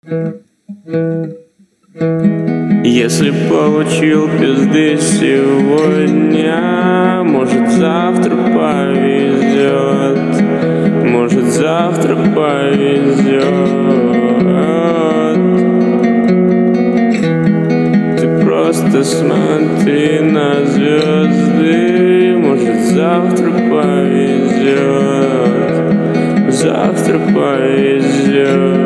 Если получил пизды сегодня, может завтра повезет, может завтра повезет. Ты просто смотри на звезды, может завтра повезет, завтра повезет.